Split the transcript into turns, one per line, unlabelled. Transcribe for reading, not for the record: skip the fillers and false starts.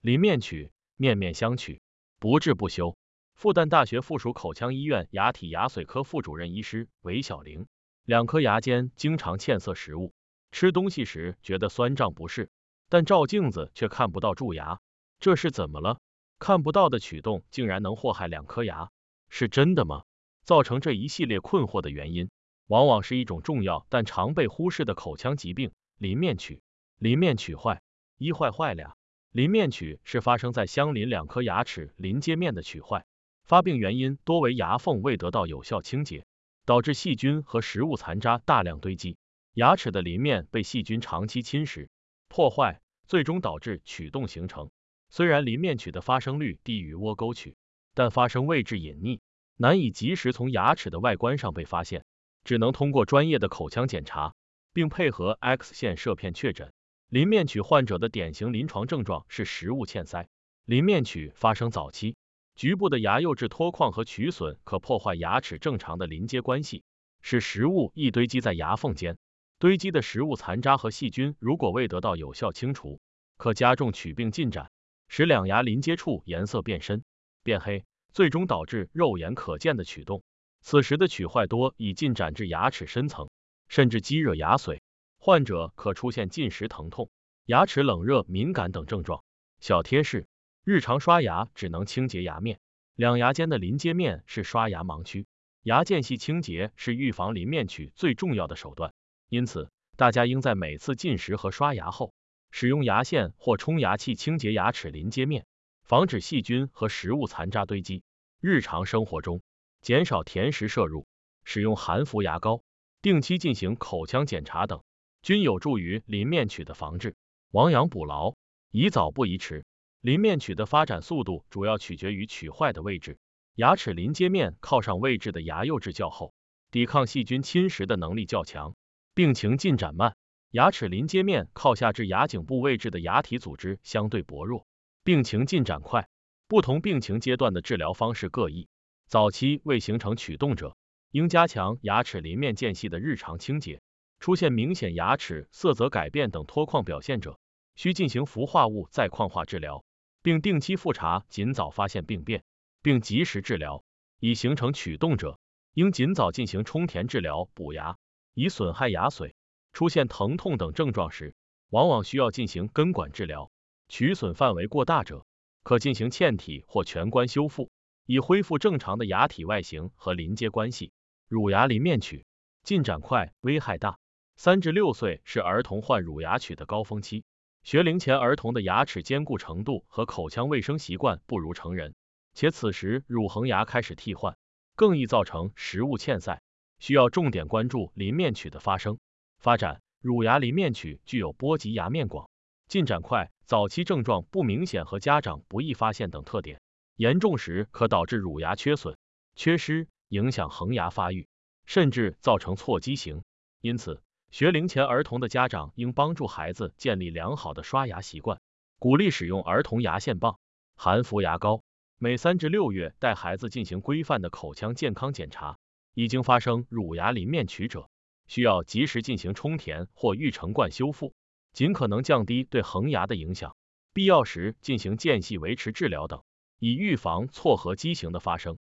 邻面龋，面面相觑，不治不休。复旦大学附属口腔医院牙体牙髓科副主任医师韦小玲，两颗牙间经常嵌塞食物，吃东西时觉得酸胀不适，但照镜子却看不到蛀牙，这是怎么了？看不到的龋洞竟然能祸害两颗牙，是真的吗？造成这一系列困惑的原因，往往是一种重要但常被忽视的口腔疾病——邻面龋。邻面龋坏，一坏坏俩。邻面龋是发生在相邻两颗牙齿邻接面的龋坏，发病原因多为牙缝未得到有效清洁，导致细菌和食物残渣大量堆积，牙齿的邻面被细菌长期侵蚀、破坏，最终导致龋洞形成。虽然邻面龋的发生率低于窝沟龋，但发生位置隐匿，难以及时从牙齿的外观上被发现，只能通过专业的口腔检查，并配合 X 线摄片确诊。邻面龋患者的典型临床症状是食物嵌塞。邻面龋发生早期，局部的牙釉质脱矿和龋损可破坏牙齿正常的邻接关系，使食物易堆积在牙缝间。堆积的食物残渣和细菌如果未得到有效清除，可加重龋病进展，使两牙邻接处颜色变深、变黑，最终导致肉眼可见的龋洞。此时的龋坏多已进展至牙齿深层，甚至激惹牙髓。患者可出现进食疼痛、牙齿冷热敏感等症状。小贴士：日常刷牙只能清洁牙面，两牙间的邻接面是刷牙盲区，牙间隙清洁是预防邻面龋最重要的手段。因此，大家应在每次进食和刷牙后，使用牙线或冲牙器清洁牙齿邻接面，防止细菌和食物残渣堆积。日常生活中，减少甜食摄入，使用含氟牙膏，定期进行口腔检查等，均有助于邻面龋的防治。亡羊补牢，宜早不宜迟。邻面龋的发展速度主要取决于龋坏的位置，牙齿邻接面靠上位置的牙釉质较厚，抵抗细菌侵蚀的能力较强，病情进展慢。牙齿邻接面靠下至牙颈部位置的牙体组织相对薄弱，病情进展快。不同病情阶段的治疗方式各异。早期未形成龋洞者，应加强牙齿邻面间隙的日常清洁。出现明显牙齿色泽改变等脱矿表现者，需进行氟化物再矿化治疗，并定期复查，尽早发现病变，并及时治疗。已形成龋洞者，应尽早进行充填治疗补牙，以损害牙髓。出现疼痛等症状时，往往需要进行根管治疗。龋损范围过大者，可进行嵌体或全关修复，以恢复正常的牙体外形和邻接关系。乳牙邻面龋进展快，危害大。3至6岁是儿童患乳牙龋的高峰期，学龄前儿童的牙齿坚固程度和口腔卫生习惯不如成人，且此时乳恒牙开始替换，更易造成食物嵌塞，需要重点关注邻面龋的发生。发展乳牙邻面龋具有波及牙面广、进展快、早期症状不明显和家长不易发现等特点，严重时可导致乳牙缺损、缺失，影响恒牙发育，甚至造成错畸形。因此，学龄前儿童的家长应帮助孩子建立良好的刷牙习惯，鼓励使用儿童牙线棒、含氟牙膏，每3至6月带孩子进行规范的口腔健康检查。已经发生乳牙邻面龋者，需要及时进行充填或育成冠修复，尽可能降低对恒牙的影响，必要时进行间隙维持治疗等，以预防错颌畸形的发生。